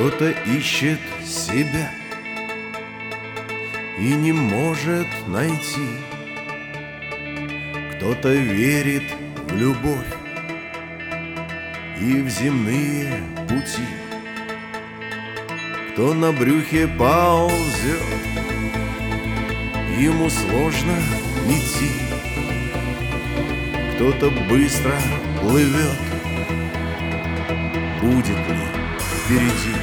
Кто-то ищет себя и не может найти. Кто-то верит в любовь и в земные пути. Кто на брюхе ползет, ему сложно идти. Кто-то быстро плывет, будет ли впереди.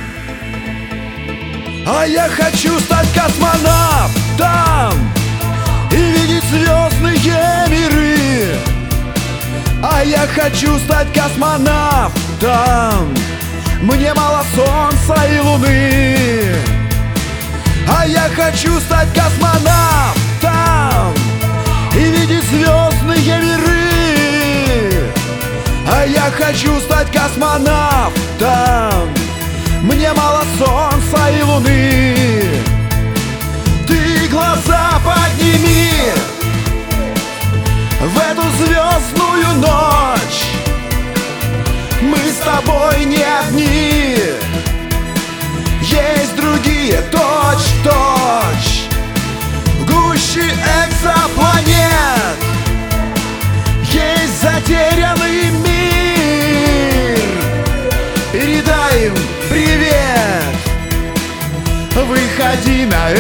А я хочу стать космонавтом и видеть звездные миры. А я хочу стать космонавтом, мне мало солнца и луны. А я хочу стать космонавтом и видеть звездные миры. А я хочу стать космонавтом, мне мало солнца и луны. Ты глаза подними в эту звездную ночь. Мы с тобой не одни, есть другие точь-в-точь. В гуще экзопланет есть затерянный мир. Передай им привет, выходи на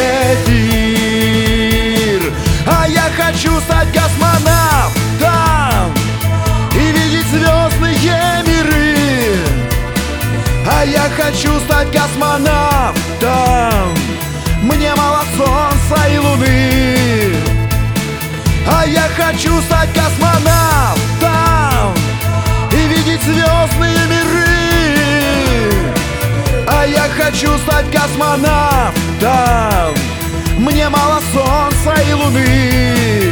эфир. А я хочу стать космонавтом и видеть звездные миры. А я хочу стать космонавтом, мне мало солнца и луны. А я хочу стать космонавтом и видеть звездные миры. А я хочу стать космонавтом, мне мало солнца и луны.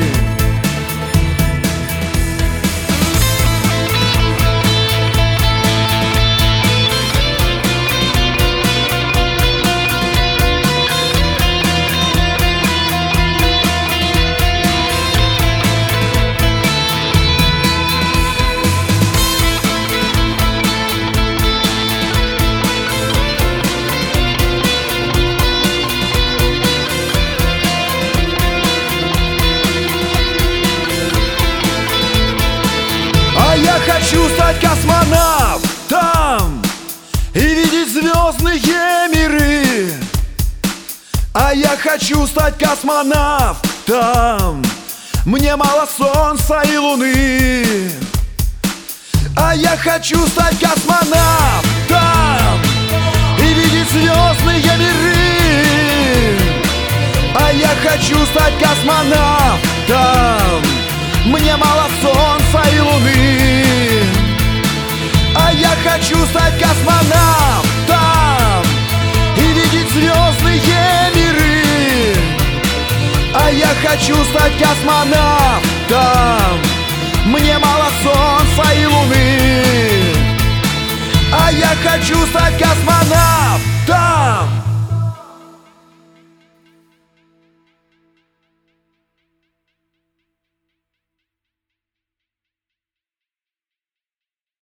Я хочу стать космонавтом и видеть звездные миры. А я хочу стать космонавтом, мне мало солнца и луны. А я хочу стать космонавтом и видеть звездные миры. А я хочу стать космонавтом, мне мало солнца и луны. А я хочу стать космонавтом и видеть звездные миры. А я хочу стать космонавтом,